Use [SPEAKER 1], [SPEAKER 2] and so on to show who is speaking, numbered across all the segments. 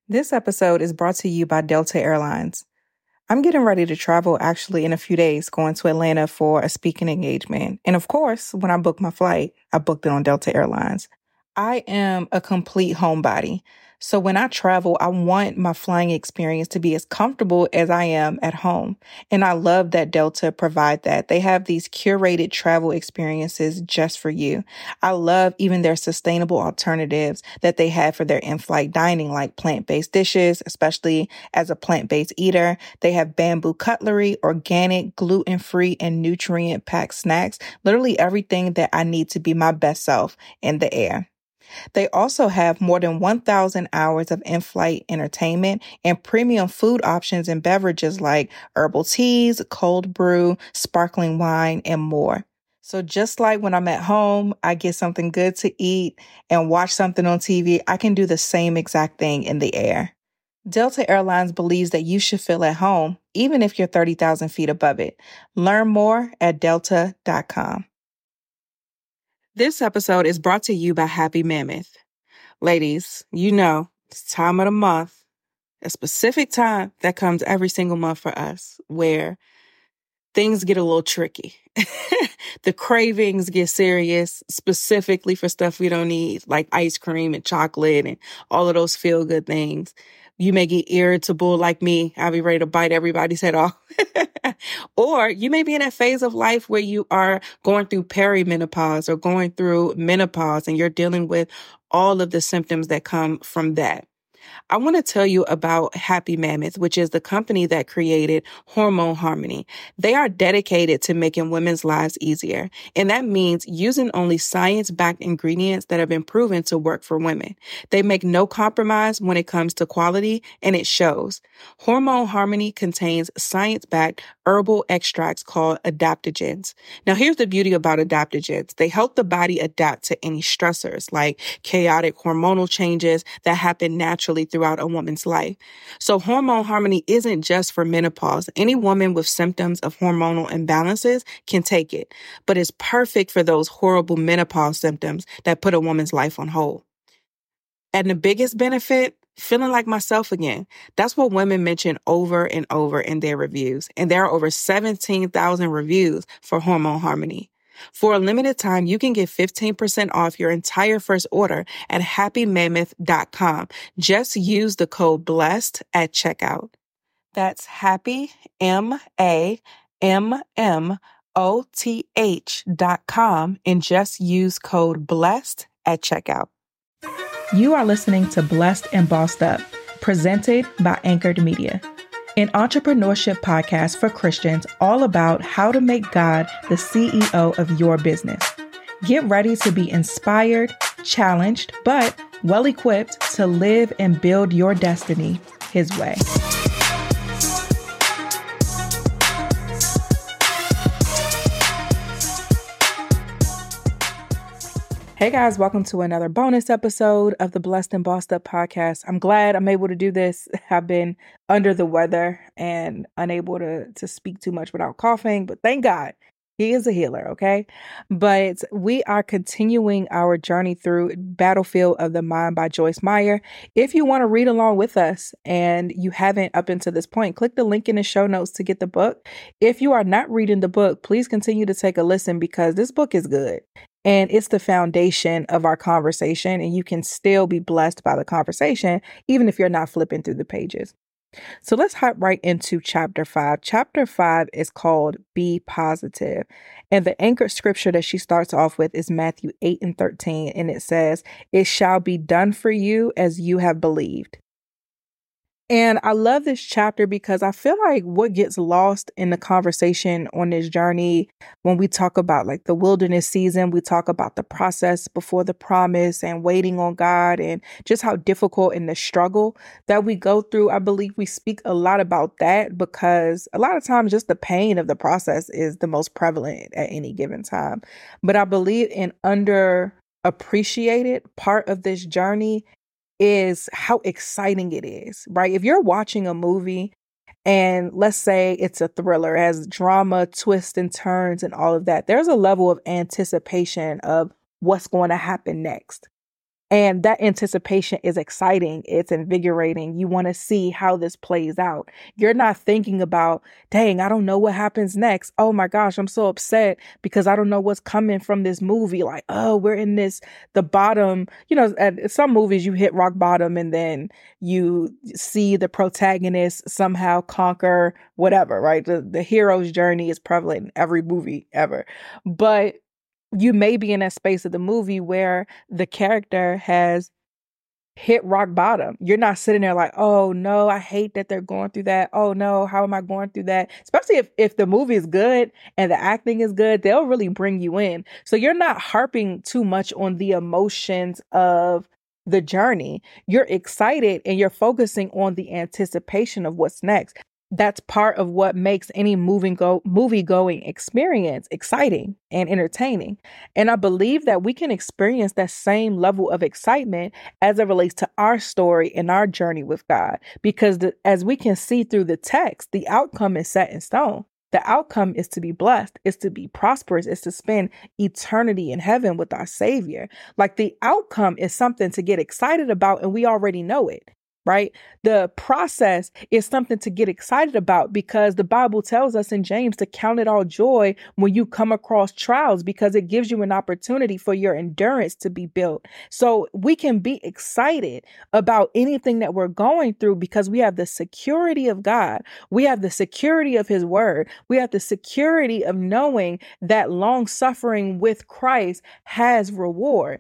[SPEAKER 1] This episode is brought to you by Delta Airlines. I'm getting ready to travel actually in a few days, going to Atlanta for a speaking engagement. And of course, when I booked my flight, I booked it on Delta Airlines. I am a complete homebody. So when I travel, I want my flying experience to be as comfortable as I am at home. And I love that Delta provide that. They have these curated travel experiences just for you. I love even their sustainable alternatives that they have for their in-flight dining, like plant-based dishes, especially as a plant-based eater. They have bamboo cutlery, organic, gluten-free, and nutrient-packed snacks. Literally everything that I need to be my best self in the air. They also have more than 1,000 hours of in-flight entertainment and premium food options and beverages like herbal teas, cold brew, sparkling wine, and more. So just like when I'm at home, I get something good to eat and watch something on TV, I can do the same exact thing in the air. Delta Airlines believes that you should feel at home, even if you're 30,000 feet above it. Learn more at delta.com. This episode is brought to you by Happy Mammoth. Ladies, you know, it's time of the month, a specific time that comes every single month for us where things get a little tricky. The cravings get serious, specifically for stuff we don't need, like ice cream and chocolate and all of those feel-good things. You may get irritable like me. I'll be ready to bite everybody's head off. Or you may be in that phase of life where you are going through perimenopause or going through menopause and you're dealing with all of the symptoms that come from that. I want to tell you about Happy Mammoth, which is the company that created Hormone Harmony. They are dedicated to making women's lives easier, and that means using only science-backed ingredients that have been proven to work for women. They make no compromise when it comes to quality, and it shows. Hormone Harmony contains science-backed herbal extracts called adaptogens. Now, here's the beauty about adaptogens. They help the body adapt to any stressors like chaotic hormonal changes that happen naturally throughout a woman's life. So Hormone Harmony isn't just for menopause. Any woman with symptoms of hormonal imbalances can take it, but it's perfect for those horrible menopause symptoms that put a woman's life on hold. And the biggest benefit, feeling like myself again. That's what women mention over and over in their reviews. And there are over 17,000 reviews for Hormone Harmony. For a limited time, you can get 15% off your entire first order at happymammoth.com. Just use the code BLESSED at checkout. That's happymammoth.com and just use code BLESSED at checkout. You are listening to Blessed and Bossed Up, presented by Anchored Media, an entrepreneurship podcast for Christians all about how to make God the CEO of your business. Get ready to be inspired, challenged, but well-equipped to live and build your destiny His way. Hey guys, welcome to another bonus episode of the Blessed and Bossed Up podcast. I'm glad I'm able to do this. I've been under the weather and unable to speak too much without coughing, but thank God He is a healer, okay? But we are continuing our journey through Battlefield of the Mind by Joyce Meyer. If you want to read along with us and you haven't up until this point, click the link in the show notes to get the book. If you are not reading the book, please continue to take a listen because this book is good. And it's the foundation of our conversation, and you can still be blessed by the conversation, even if you're not flipping through the pages. So let's hop right into chapter 5. Chapter 5 is called Be Positive. And the anchored scripture that she starts off with is Matthew 8:13. And it says, "It shall be done for you as you have believed." And I love this chapter because I feel like what gets lost in the conversation on this journey, when we talk about like the wilderness season, we talk about the process before the promise and waiting on God and just how difficult and the struggle that we go through. I believe we speak a lot about that because a lot of times just the pain of the process is the most prevalent at any given time. But I believe an underappreciated part of this journey is how exciting it is, right? If you're watching a movie and let's say it's a thriller, has drama, twists and turns and all of that, there's a level of anticipation of what's going to happen next. And that anticipation is exciting. It's invigorating. You want to see how this plays out. You're not thinking about, dang, I don't know what happens next. Oh my gosh, I'm so upset because I don't know what's coming from this movie. Like, oh, we're in the bottom. At some movies you hit rock bottom and then you see the protagonist somehow conquer whatever, right? The hero's journey is prevalent in every movie ever. But you may be in that space of the movie where the character has hit rock bottom. You're not sitting there like, oh no, I hate that they're going through that. Oh no, how am I going through that? Especially if the movie is good and the acting is good, they'll really bring you in. So you're not harping too much on the emotions of the journey. You're excited and you're focusing on the anticipation of what's next. That's part of what makes any movie-going experience exciting and entertaining. And I believe that we can experience that same level of excitement as it relates to our story and our journey with God. Because as we can see through the text, the outcome is set in stone. The outcome is to be blessed, is to be prosperous, is to spend eternity in heaven with our Savior. Like the outcome is something to get excited about, and we already know it. Right? The process is something to get excited about because the Bible tells us in James to count it all joy when you come across trials because it gives you an opportunity for your endurance to be built. So we can be excited about anything that we're going through because we have the security of God. We have the security of His word. We have the security of knowing that long suffering with Christ has reward.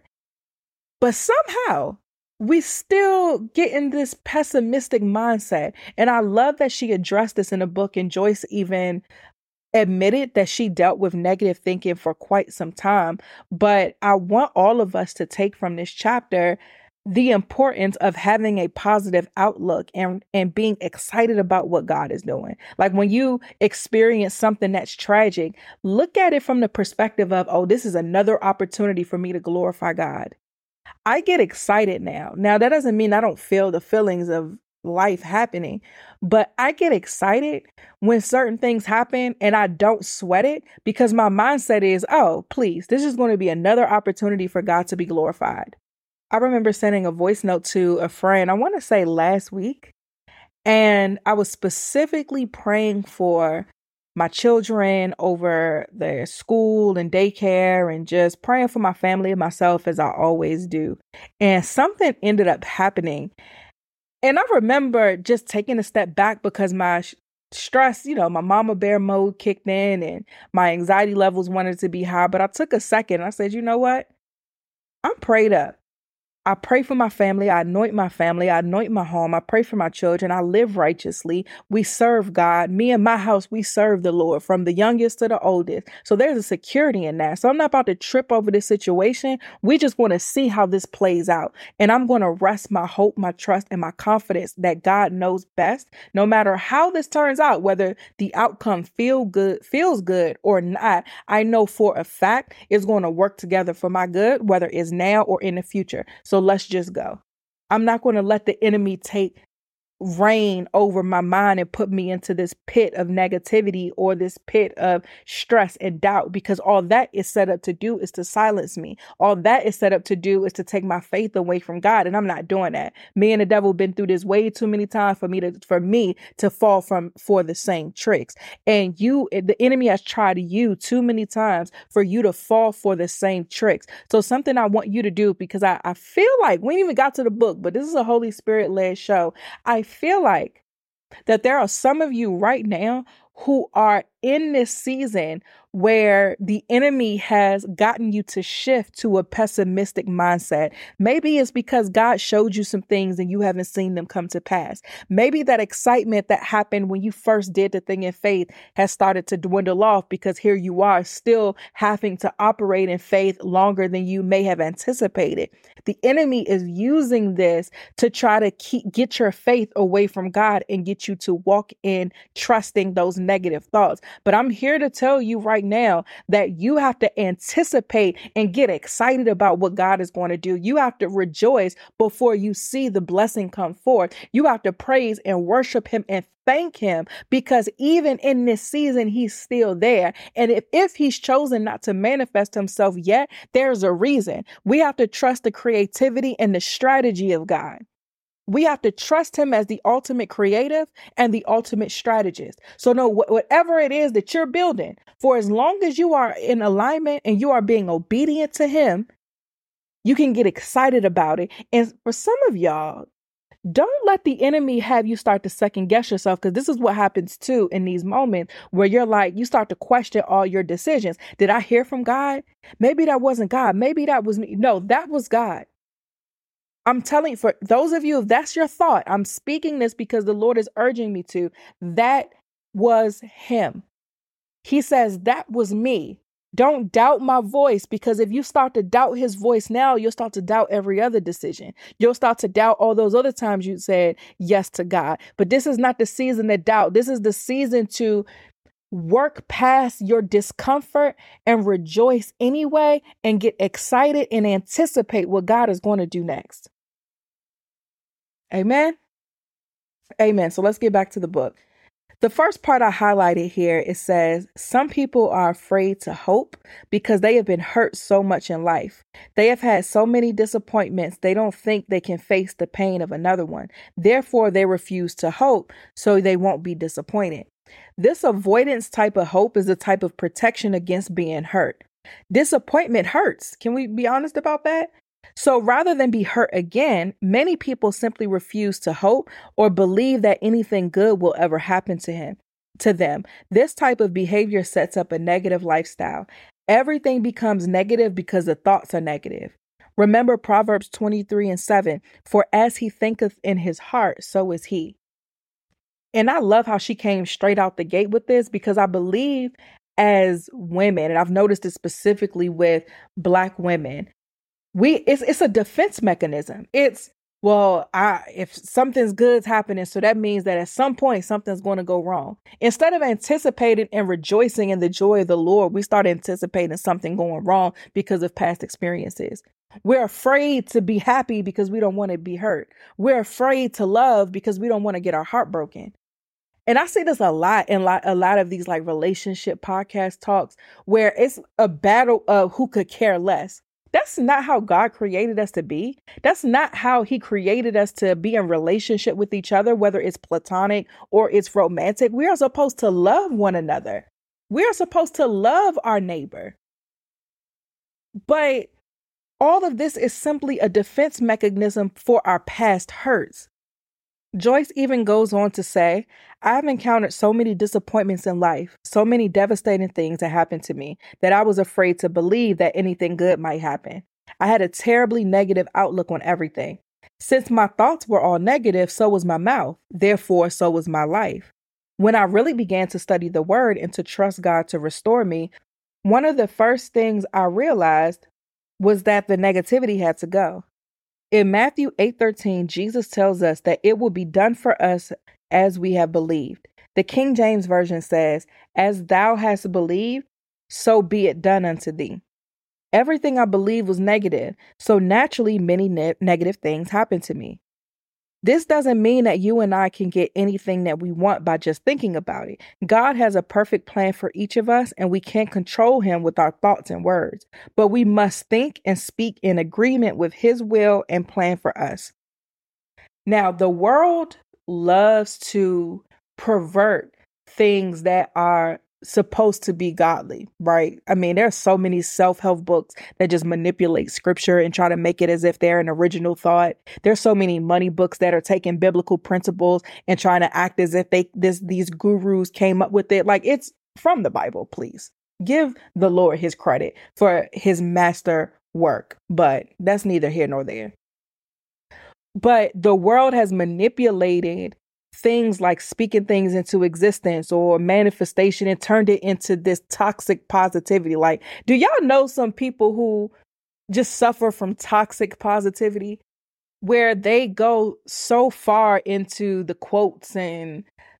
[SPEAKER 1] But somehow, we still get in this pessimistic mindset. And I love that she addressed this in a book, and Joyce even admitted that she dealt with negative thinking for quite some time. But I want all of us to take from this chapter the importance of having a positive outlook and being excited about what God is doing. Like when you experience something that's tragic, look at it from the perspective of, oh, this is another opportunity for me to glorify God. I get excited now. Now, that doesn't mean I don't feel the feelings of life happening, but I get excited when certain things happen and I don't sweat it because my mindset is, oh, please, this is going to be another opportunity for God to be glorified. I remember sending a voice note to a friend, I want to say last week, and I was specifically praying for my children over their school and daycare and just praying for my family and myself as I always do. And something ended up happening. And I remember just taking a step back because my stress, my mama bear mode kicked in and my anxiety levels wanted to be high. But I took a second. I said, you know what? I'm prayed up. I pray for my family. I anoint my family. I anoint my home. I pray for my children. I live righteously. We serve God. Me and my house, we serve the Lord from the youngest to the oldest. So there's a security in that. So I'm not about to trip over this situation. We just want to see how this plays out. And I'm going to rest my hope, my trust, and my confidence that God knows best, no matter how this turns out, whether the outcome feels good or not. I know for a fact it's going to work together for my good, whether it's now or in the future. So let's just go. I'm not going to let the enemy take reign over my mind and put me into this pit of negativity or this pit of stress and doubt, because all that is set up to do is to silence me. All that is set up to do is to take my faith away from God. And I'm not doing that. Me and the devil been through this way too many times for me to fall for the same tricks. And the enemy has tried you too many times for you to fall for the same tricks. So something I want you to do, because I feel like we ain't even got to the book, but this is a Holy Spirit led show. I feel like that there are some of you right now who are in this season where the enemy has gotten you to shift to a pessimistic mindset. Maybe it's because God showed you some things and you haven't seen them come to pass. Maybe that excitement that happened when you first did the thing in faith has started to dwindle off because here you are still having to operate in faith longer than you may have anticipated. The enemy is using this to try to get your faith away from God and get you to walk in trusting those negative thoughts. But I'm here to tell you right now that you have to anticipate and get excited about what God is going to do. You have to rejoice before you see the blessing come forth. You have to praise and worship him and thank him, because even in this season, he's still there. And if he's chosen not to manifest himself yet, there's a reason. We have to trust the creativity and the strategy of God. We have to trust him as the ultimate creative and the ultimate strategist. So no, whatever it is that you're building, for as long as you are in alignment and you are being obedient to him, you can get excited about it. And for some of y'all, don't let the enemy have you start to second guess yourself, because this is what happens too in these moments where you're like, you start to question all your decisions. Did I hear from God? Maybe that wasn't God. Maybe that was me. No, that was God. I'm telling you, for those of you, if that's your thought, I'm speaking this because the Lord is urging me to. That was him. He says, that was me. Don't doubt my voice, because if you start to doubt his voice now, you'll start to doubt every other decision. You'll start to doubt all those other times you said yes to God. But this is not the season to doubt. This is the season to work past your discomfort and rejoice anyway, and get excited and anticipate what God is going to do next. Amen. Amen. So let's get back to the book. The first part I highlighted here, it says, some people are afraid to hope because they have been hurt so much in life. They have had so many disappointments, they don't think they can face the pain of another one. Therefore, they refuse to hope so they won't be disappointed. This avoidance type of hope is a type of protection against being hurt. Disappointment hurts. Can we be honest about that? So rather than be hurt again, many people simply refuse to hope or believe that anything good will ever happen to them. This type of behavior sets up a negative lifestyle. Everything becomes negative because the thoughts are negative. Remember Proverbs 23:7, for as he thinketh in his heart, so is he. And I love how she came straight out the gate with this, because I believe as women, and I've noticed it specifically with Black women, it's a defense mechanism. It's, well, if something's good's happening, so that means that at some point something's going to go wrong. Instead of anticipating and rejoicing in the joy of the Lord, we start anticipating something going wrong because of past experiences. We're afraid to be happy because we don't want to be hurt. We're afraid to love because we don't want to get our heart broken. And I see this a lot in a lot of these like relationship podcast talks, where it's a battle of who could care less. That's not how God created us to be. That's not how he created us to be in relationship with each other, whether it's platonic or it's romantic. We are supposed to love one another. We are supposed to love our neighbor. But all of this is simply a defense mechanism for our past hurts. Joyce even goes on to say, I've encountered so many disappointments in life, so many devastating things that happened to me, that I was afraid to believe that anything good might happen. I had a terribly negative outlook on everything. Since my thoughts were all negative, so was my mouth. Therefore, so was my life. When I really began to study the word and to trust God to restore me, one of the first things I realized was that the negativity had to go. In Matthew 8:13, Jesus tells us that it will be done for us as we have believed. The King James Version says, as thou hast believed, so be it done unto thee. Everything I believed was negative, so naturally many negative things happened to me. This doesn't mean that you and I can get anything that we want by just thinking about it. God has a perfect plan for each of us, and we can't control him with our thoughts and words, but we must think and speak in agreement with his will and plan for us. Now, the world loves to pervert things that are supposed to be godly, right? I mean, there are so many self-help books that just manipulate scripture and try to make it as if they're an original thought. There's so many money books that are taking biblical principles and trying to act as if these gurus came up with it. Like, it's from the Bible, please. Give the Lord his credit for his master work, but that's neither here nor there. But the world has manipulated things like speaking things into existence or manifestation and turned it into this toxic positivity. Like, do y'all know some people who just suffer from toxic positivity, where they go so far into the quotes and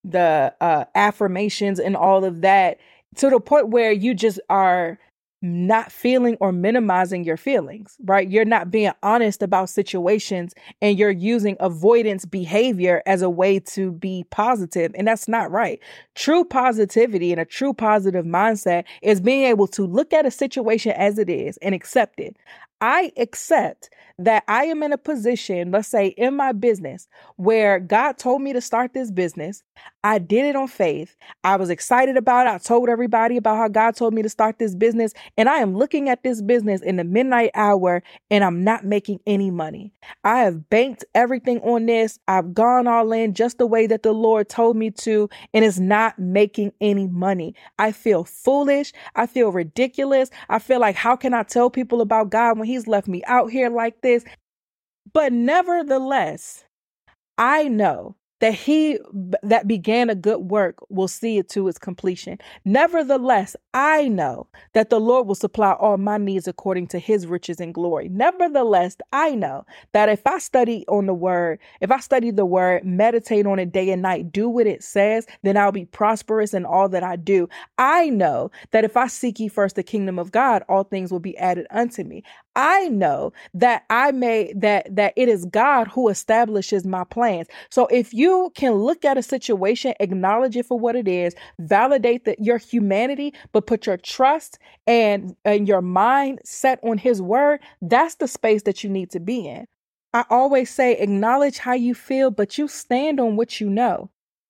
[SPEAKER 1] the affirmations and all of that, to the point where you just are not feeling or minimizing your feelings, right? You're not being honest about situations, and you're using avoidance behavior as a way to be positive. And that's not right. True positivity and a true positive mindset is being able to look at a situation as it is and accept it. I accept that I am in a position, let's say in my business, where God told me to start this business. I did it on faith. I was excited about it. I told everybody about how God told me to start this business. And I am looking at this business in the midnight hour, and I'm not making any money. I have banked everything on this. I've gone all in just the way that the Lord told me to, and it's not making any money. I feel foolish. I feel ridiculous. I feel like, how can I tell people about God when He's left me out here like this? But nevertheless, I know that he that began a good work will see it to its completion. Nevertheless, I know that the Lord will supply all my needs according to his riches and glory. Nevertheless, I know that if I study the word, meditate on it day and night, do what it says, then I'll be prosperous in all that I do. I know that if I seek ye first the kingdom of God, all things will be added unto me. I know that that it is God who establishes my plans. So if you can look at a situation, acknowledge it for what it is, validate your humanity, but put your trust and your mind set on his word, that's the space that you need to be in. I always say, acknowledge how you feel, but you stand on what you know.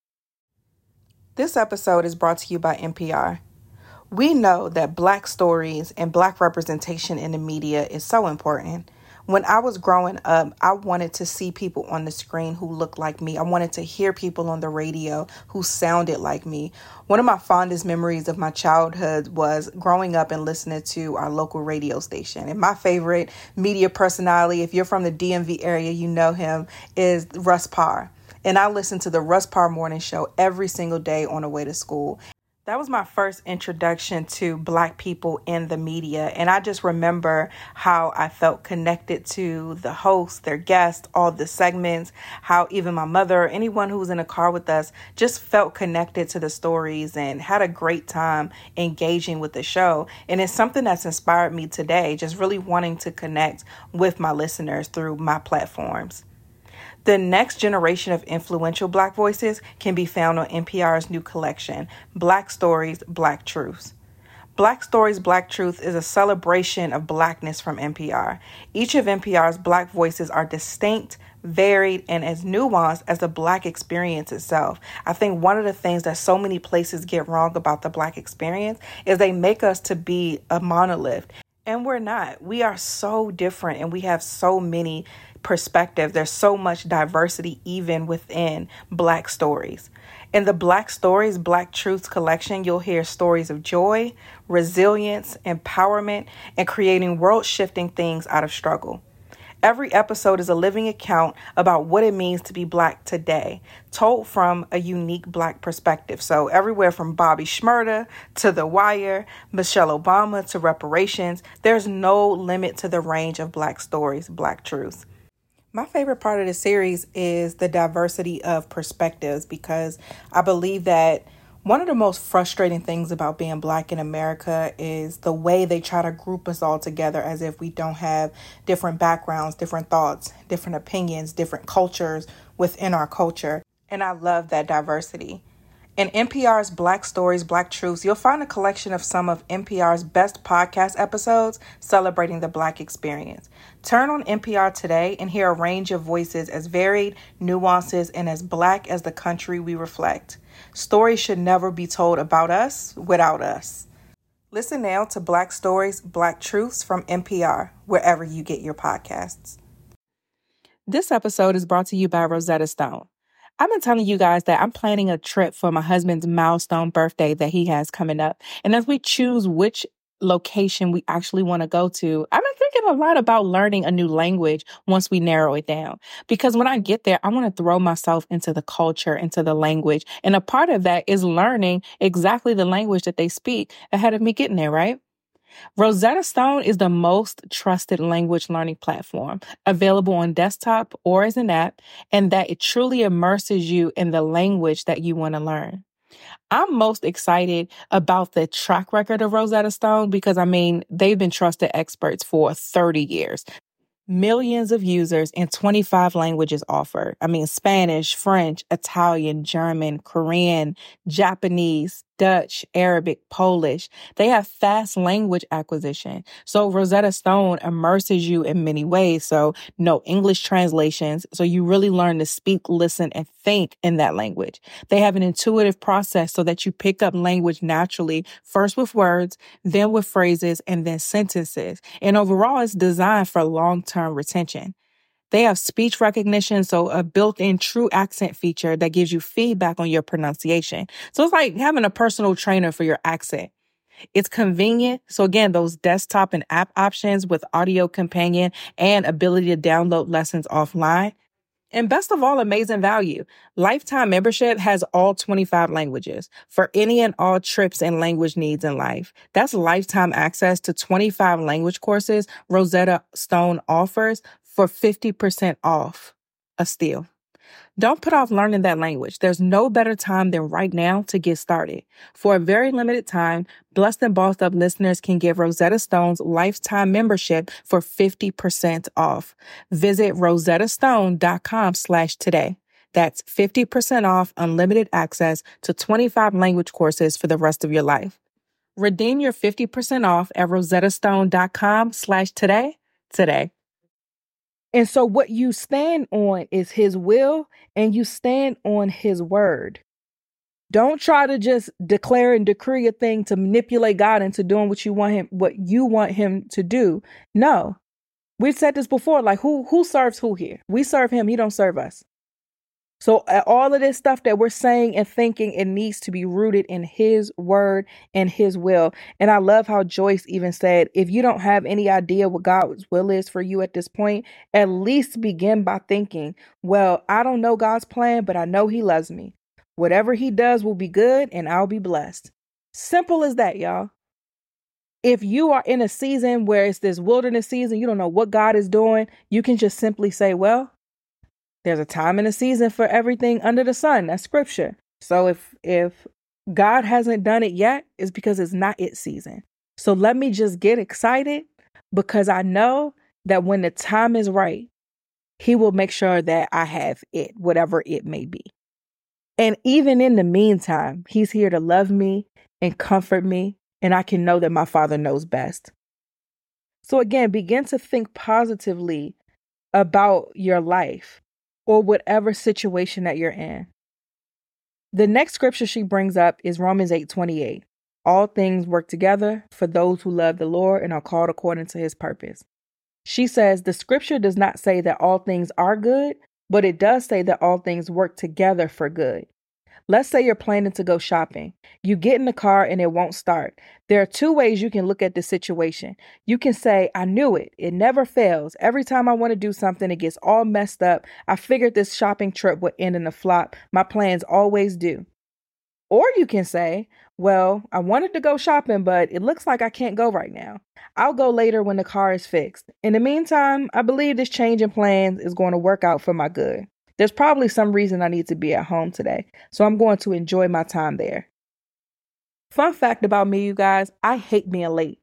[SPEAKER 1] This episode is brought to you by NPR. We know that Black stories and Black representation in the media is so important. When I was growing up, I wanted to see people on the screen who looked like me. I wanted to hear people on the radio who sounded like me. One of my fondest memories of my childhood was growing up and listening to our local radio station. And my favorite media personality, if you're from the DMV area, you know him, is Russ Parr. And I listened to the Russ Parr Morning Show every single day on the way to school. That was my first introduction to Black people in the media. And I just remember how I felt connected to the hosts, their guests, all the segments, how even my mother, anyone who was in a car with us, just felt connected to the stories and had a great time engaging with the show. And it's something that's inspired me today, just really wanting to connect with my listeners through my platforms. The next generation of influential Black voices can be found on NPR's new collection, Black Stories, Black Truths. Black Stories, Black Truth is a celebration of Blackness from NPR. Each of NPR's Black voices are distinct, varied, and as nuanced as the Black experience itself. I think one of the things that so many places get wrong about the Black experience is they make us to be a monolith. And we're not. We are so different, and we have so many perspectives. There's so much diversity even within Black stories. In the Black Stories, Black Truths collection, you'll hear stories of joy, resilience, empowerment, and creating world-shifting things out of struggle. Every episode is a living account about what it means to be Black today, told from a unique Black perspective. So everywhere from Bobby Shmurda to The Wire, Michelle Obama to reparations, there's no limit to the range of Black stories, Black truths. My favorite part of the series is the diversity of perspectives, because I believe that one of the most frustrating things about being Black in America is the way they try to group us all together as if we don't have different backgrounds, different thoughts, different opinions, different cultures within our culture. And I love that diversity. In NPR's Black Stories, Black Truths, you'll find a collection of some of NPR's best podcast episodes celebrating the Black experience. Turn on NPR today and hear a range of voices as varied, nuances, and as Black as the country we reflect. Stories should never be told about us without us. Listen now to Black Stories, Black Truths from NPR, wherever you get your podcasts. This episode is brought to you by Rosetta Stone. I've been telling you guys that I'm planning a trip for my husband's milestone birthday that he has coming up. And as we choose which location we actually want to go to, I've been thinking a lot about learning a new language once we narrow it down. Because when I get there, I want to throw myself into the culture, into the language. And a part of that is learning exactly the language that they speak ahead of me getting there, right? Rosetta Stone is the most trusted language learning platform, available on desktop or as an app, and that it truly immerses you in the language that you want to learn. I'm most excited about the track record of Rosetta Stone because, they've been trusted experts for 30 years. Millions of users in 25 languages offered. Spanish, French, Italian, German, Korean, Japanese, Dutch, Arabic, Polish. They have fast language acquisition. So Rosetta Stone immerses you in many ways. So no English translations. So you really learn to speak, listen, and think in that language. They have an intuitive process so that you pick up language naturally, first with words, then with phrases, and then sentences. And overall, it's designed for long-term retention. They have speech recognition, so a built-in true accent feature that gives you feedback on your pronunciation. So it's like having a personal trainer for your accent. It's convenient. So again, those desktop and app options with audio companion and ability to download lessons offline. And best of all, amazing value. Lifetime membership has all 25 languages for any and all trips and language needs in life. That's lifetime access to 25 language courses Rosetta Stone offers for 50% off. A steal. Don't put off learning that language. There's no better time than right now to get started. For a very limited time, Blessed and Bossed Up listeners can get Rosetta Stone's lifetime membership for 50% off. Visit rosettastone.com/today. That's 50% off unlimited access to 25 language courses for the rest of your life. Redeem your 50% off at rosettastone.com/today today. And so what you stand on is his will, and you stand on his word. Don't try to just declare and decree a thing to manipulate God into doing what you want him to do. No. We've said this before, like who serves who here? We serve him, he don't serve us. So all of this stuff that we're saying and thinking, it needs to be rooted in his word and his will. And I love how Joyce even said, if you don't have any idea what God's will is for you at this point, at least begin by thinking, well, I don't know God's plan, but I know he loves me. Whatever he does will be good and I'll be blessed. Simple as that, y'all. If you are in a season where it's this wilderness season, you don't know what God is doing, you can just simply say, well, there's a time and a season for everything under the sun. That's scripture. So if God hasn't done it yet, it's because it's not its season. So let me just get excited because I know that when the time is right, he will make sure that I have it, whatever it may be. And even in the meantime, he's here to love me and comfort me. And I can know that my Father knows best. So again, begin to think positively about your life or whatever situation that you're in. The next scripture she brings up is Romans 8:28. All things work together for those who love the Lord and are called according to his purpose. She says the scripture does not say that all things are good, but it does say that all things work together for good. Let's say you're planning to go shopping. You get in the car and it won't start. There are two ways you can look at the situation. You can say, I knew it. It never fails. Every time I want to do something, it gets all messed up. I figured this shopping trip would end in a flop. My plans always do. Or you can say, well, I wanted to go shopping, but it looks like I can't go right now. I'll go later when the car is fixed. In the meantime, I believe this change in plans is going to work out for my good. There's probably some reason I need to be at home today, so I'm going to enjoy my time there. Fun fact about me, you guys, I hate being late.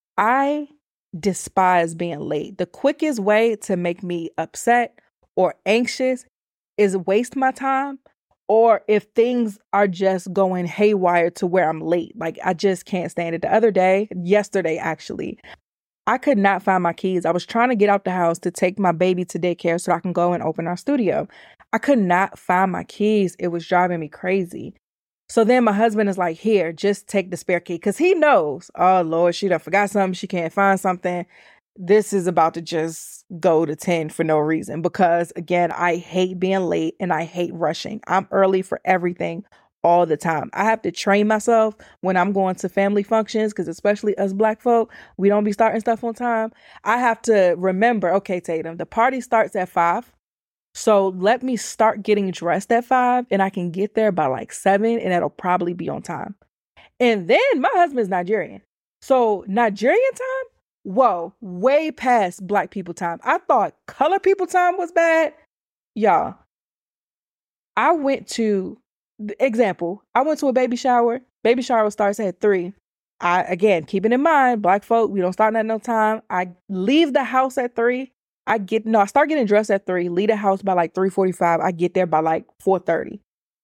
[SPEAKER 1] I despise being late. The quickest way to make me upset or anxious is waste my time, or if things are just going haywire to where I'm late. Like, I just can't stand it. Yesterday actually, I could not find my keys. I was trying to get out the house to take my baby to daycare so I can go and open our studio. I could not find my keys. It was driving me crazy. So then my husband is like, here, just take the spare key. Because he knows, oh, Lord, she done forgot something. She can't find something. This is about to just go to 10 for no reason. Because, again, I hate being late and I hate rushing. I'm early for everything all the time. I have to train myself when I'm going to family functions, because especially us Black folk, we don't be starting stuff on time. I have to remember, okay, Tatum, the party starts at 5. So let me start getting dressed at 5 and I can get there by like 7 and that'll probably be on time. And then my husband's Nigerian. So Nigerian time, whoa, way past black people time. I thought color people time was bad. Y'all, I went to, example, I went to a baby shower. Baby shower starts at 3. Again, keeping in mind, black folk, we don't start at no time. I leave the house at 3. I start getting dressed at 3, leave the house by like 3:45. I get there by like 4:30.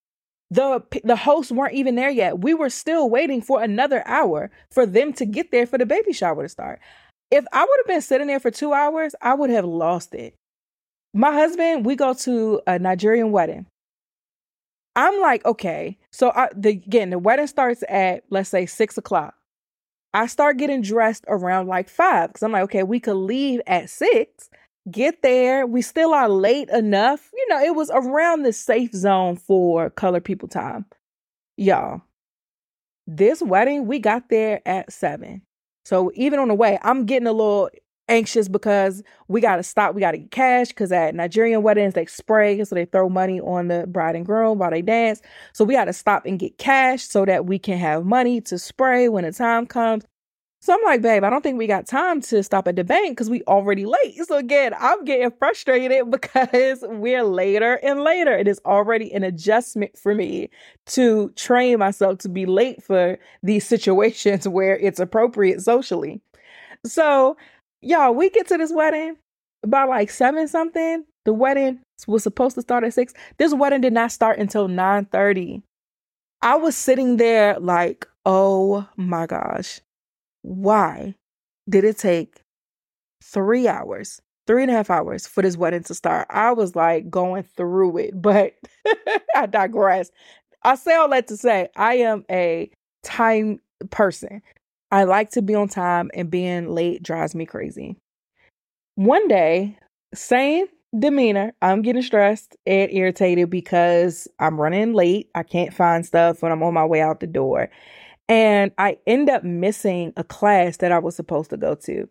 [SPEAKER 1] The hosts weren't even there yet. We were still waiting for another hour for them to get there for the baby shower to start. If I would have been sitting there for 2 hours, I would have lost it. My husband, we go to a Nigerian wedding. I'm like, okay. So the wedding starts at, let's say, 6:00. I start getting dressed around like 5 because I'm like, okay, we could leave at 6, get there. We still are late enough. It was around the safe zone for colored people time. Y'all, this wedding, we got there at 7. So even on the way, I'm getting a little anxious because we got to stop. We got to get cash because at Nigerian weddings, they spray. So they throw money on the bride and groom while they dance. So we got to stop and get cash so that we can have money to spray when the time comes. So I'm like, babe, I don't think we got time to stop at the bank because we already late. So again, I'm getting frustrated because we're later and later. It is already an adjustment for me to train myself to be late for these situations where it's appropriate socially. So, y'all, we get to this wedding by like 7 something. The wedding was supposed to start at 6. This wedding did not start until 9:30. I was sitting there like, oh my gosh. Why did it take 3 hours, 3.5 hours for this wedding to start? I was like going through it, but I digress. I say all that to say I am a time person. I like to be on time, and being late drives me crazy. One day, same demeanor, I'm getting stressed and irritated because I'm running late. I can't find stuff when I'm on my way out the door. And I end up missing a class that I was supposed to go to.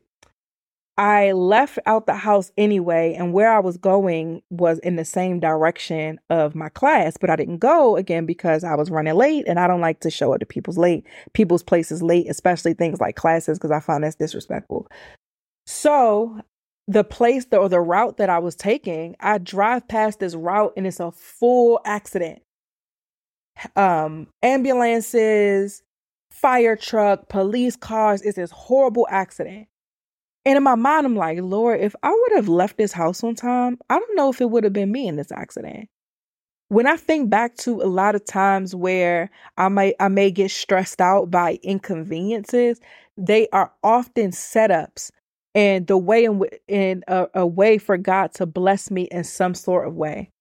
[SPEAKER 1] I left out the house anyway, and where I was going was in the same direction of my class, but I didn't go again because I was running late, and I don't like to show up to people's places late, especially things like classes, because I find that's disrespectful. So the route that I was taking, I drive past this route and it's a full accident. Ambulances, fire truck, police cars. It's this horrible accident. And in my mind, I'm like, Lord, if I would have left this house on time, I don't know if it would have been me in this accident. When I think back to a lot of times where I may get stressed out by inconveniences, they are often setups and the way in a way for God to bless me in some sort of way.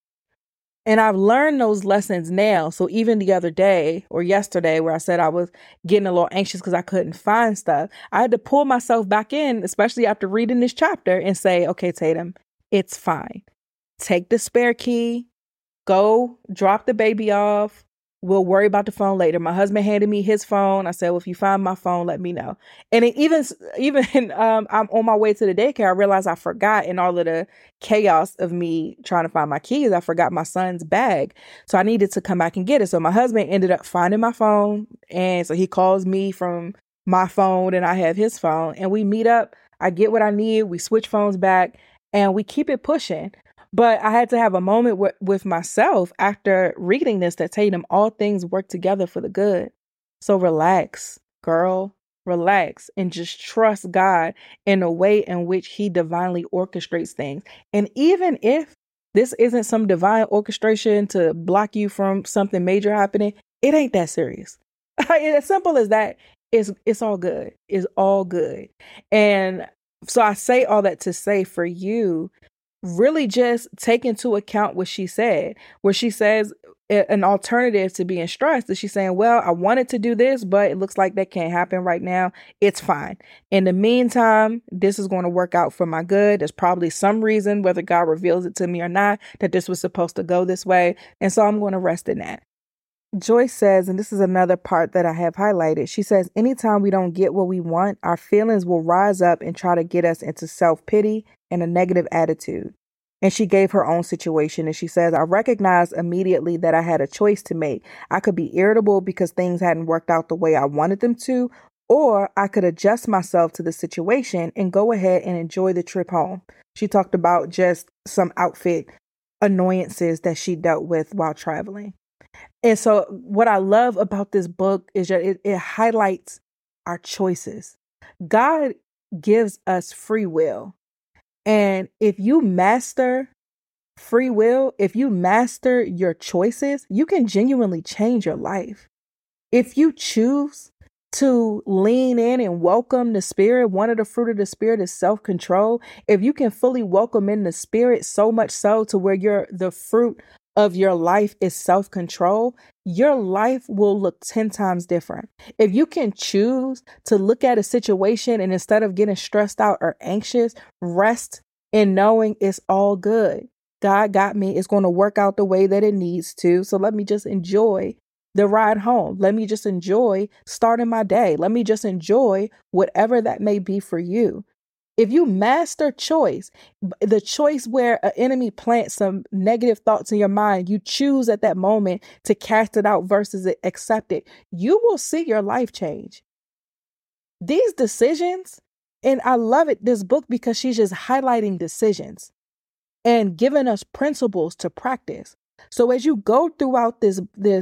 [SPEAKER 1] And I've learned those lessons now. So even the other day or yesterday where I said I was getting a little anxious because I couldn't find stuff, I had to pull myself back in, especially after reading this chapter, and say, okay, Tatum, it's fine. Take the spare key, go drop the baby off. We'll worry about the phone later. My husband handed me his phone. I said, well, if you find my phone, let me know. And even I'm on my way to the daycare, I realized I forgot in all of the chaos of me trying to find my keys. I forgot my son's bag. So I needed to come back and get it. So my husband ended up finding my phone. And so he calls me from my phone and I have his phone. And we meet up. I get what I need. We switch phones back and we keep it pushing. But I had to have a moment with myself after reading this that Tatum, all things work together for the good. So relax, girl, relax, and just trust God in a way in which he divinely orchestrates things. And even if this isn't some divine orchestration to block you from something major happening, it ain't that serious. As simple as that, it's all good. It's all good. And so I say all that to say for you, really just take into account what she said, where she says an alternative to being stressed is she's saying, well, I wanted to do this, but it looks like that can't happen right now. It's fine. In the meantime, this is going to work out for my good. There's probably some reason, whether God reveals it to me or not, that this was supposed to go this way. And so I'm going to rest in that. Joyce says, and this is another part that I have highlighted. She says, anytime we don't get what we want, our feelings will rise up and try to get us into self-pity and a negative attitude. And she gave her own situation. And she says, I recognized immediately that I had a choice to make. I could be irritable because things hadn't worked out the way I wanted them to, Or I could adjust myself to the situation and go ahead and enjoy the trip home. She talked about just some outfit annoyances that she dealt with while traveling. And so what I love about this book is that it highlights our choices. God gives us free will. And if you master free will, if you master your choices, you can genuinely change your life. If you choose to lean in and welcome the Spirit, one of the fruit of the Spirit is self-control. If you can fully welcome in the Spirit, so much so to where the fruit of your life is self-control, your life will look 10 times different. If you can choose to look at a situation and instead of getting stressed out or anxious, rest in knowing it's all good. God got me. It's going to work out the way that it needs to. So let me just enjoy the ride home. Let me just enjoy starting my day. Let me just enjoy whatever that may be for you. If you master choice, the choice where an enemy plants some negative thoughts in your mind, you choose at that moment to cast it out versus accept it, you will see your life change. These decisions, and I love this book because she's just highlighting decisions and giving us principles to practice. So as you go throughout this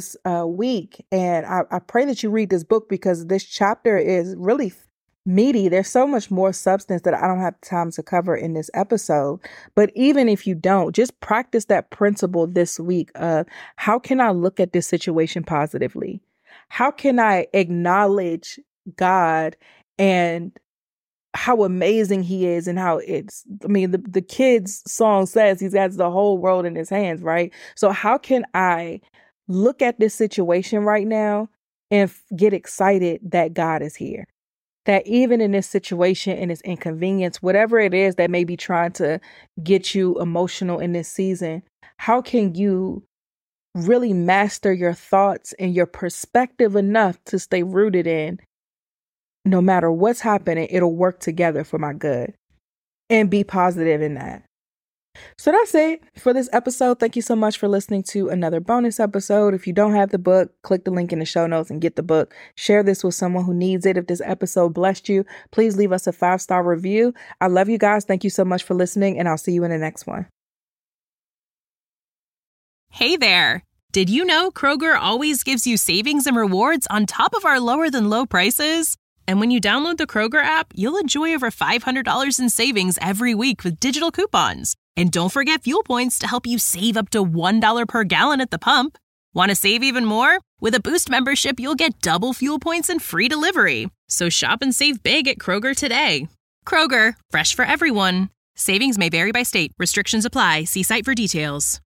[SPEAKER 1] week, and I pray that you read this book because this chapter is really meaty. There's so much more substance that I don't have time to cover in this episode. But even if you don't, just practice that principle this week of how can I look at this situation positively? How can I acknowledge God and how amazing he is and how the kid's song says he has the whole world in his hands, right? So how can I look at this situation right now and get excited that God is here? That even in this situation and this inconvenience, whatever it is that may be trying to get you emotional in this season, how can you really master your thoughts and your perspective enough to stay rooted in no matter what's happening, it'll work together for my good, and be positive in that. So that's it for this episode. Thank you so much for listening to another bonus episode. If you don't have the book, click the link in the show notes and get the book. Share this with someone who needs it. If this episode blessed you, please leave us a 5-star review. I love you guys. Thank you so much for listening, and I'll see you in the next one.
[SPEAKER 2] Hey there. Did you know Kroger always gives you savings and rewards on top of our lower than low prices? And when you download the Kroger app, you'll enjoy over $500 in savings every week with digital coupons. And don't forget fuel points to help you save up to $1 per gallon at the pump. Want to save even more? With a Boost membership, you'll get double fuel points and free delivery. So shop and save big at Kroger today. Kroger, fresh for everyone. Savings may vary by state. Restrictions apply. See site for details.